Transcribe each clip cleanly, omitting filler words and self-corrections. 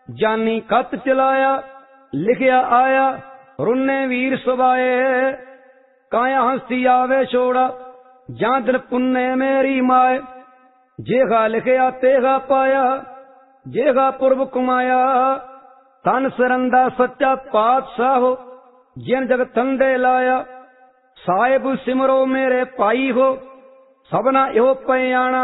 जानी खत चलाया लिखिया आया रुन्ने वीर सवाए। काया हंसी आवे छोड़ा जां दिन पुन्ने मेरी माए। जेगा लिखिया तेगा पाया जेगा पुरब कुमाया। तन सरंदा सच्चा पातशाह हो जिन जग तंदे लाया। साहिब सिमरो मेरे भाई हो सबना यो पयाणा।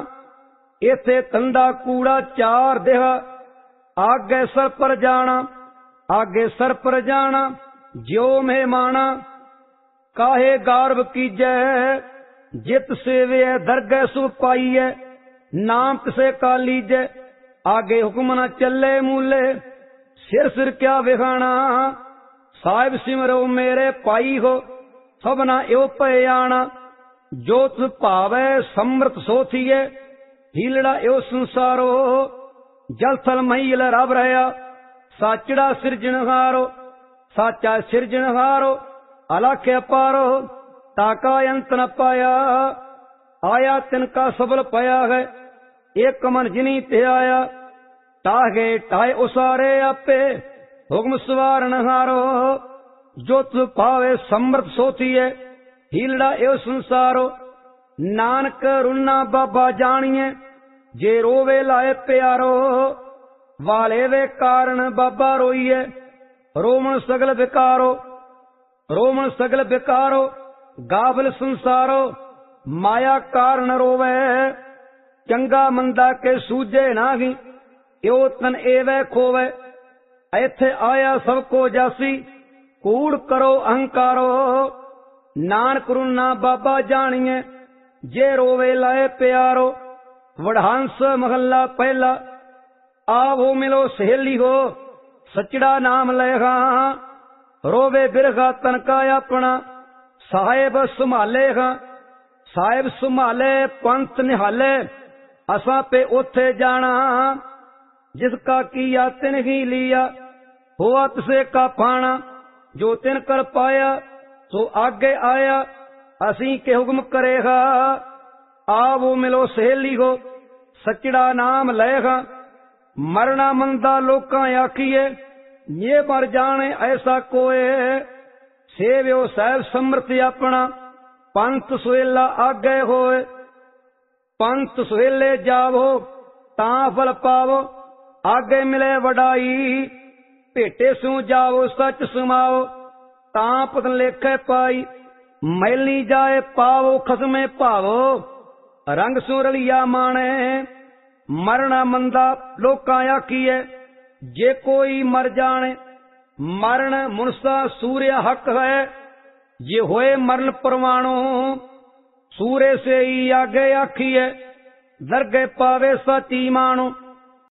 इथे तंदा कूड़ा चार देहा आगे सर पर जाना। आगे सर पर जाना ज्यो मेहमाना। काहे गार्व कीजै जित सेवे दरगह सु पाईए। नाम तिसे का लीजै आगे हुक्म न चले मूले। सिर सिर क्या विखाना साहिब सिमरो मेरे पाई हो सबना यो पयाणा। जो तुस भावै समृत सोथिए हीलड़ा यो संसारो। जल थल महील रब रहा साचड़ा सिरजनहारो। साचा सिरजनहारो अलख अपारो ताका अंत न पाया। आया तिनका सबल पया है एक मन जिनी ते आया। टाहे टाहे उसारे आपे हुक्म सवारन हारो। जो तुस पावे समृत सोथिए हीलड़ा यो संसारो। नानक रुन्ना बाबा जानिए जे रोवे लाए प्यारो। वाले वे कारण बाबा रोइए रोमन सगल विकारो। रोमन सगल विकारो गाफल संसारो। माया कारण रोवे चंगा मंदा के सूझे नाही। यो तन एवै खोवे इथे आया सबको जासी। कूड़ करो अहंकारो नानक रुन्ना बाबा जानिए जे रोवे लाए प्यारो। वडहंस महला पहला आवो मिलो सहेली हो सचड़ा नाम लेगा। रोवे बिरगा तनका अपना साहेब संभालेगा। साहेब संभाले पंथ निहाले असा पे उथे जाना। जिसका किया तिन ही लिया हुआ तिसे का पाना। जो तिन कर पाया सो आगे आया असी के हुक्म करेगा। आवो मिलो सहेली हो सचड़ा नाम लेगा। मरना मंदा लोकां आखिए ये मर जाने ऐसा कोए। सेव्यो साहिब समृत अपना पंथ सुहेला आगे होए। पंथ सुहेले जावो तां फल पावो आगे मिले वडाई। भेटे सू जाओ सच सुमाओ तां पतन लेखे पाई। मैली जाए पावो खसमे भावो रंग सू रलिया माने। मरना मंदा लोकां आखिए जे कोई मर जाने। मरण मुनसा सूर्य हक है जे होए मरण परवाणो। सूर्य से ही आगे आखिए दरगे पावे सची मानो।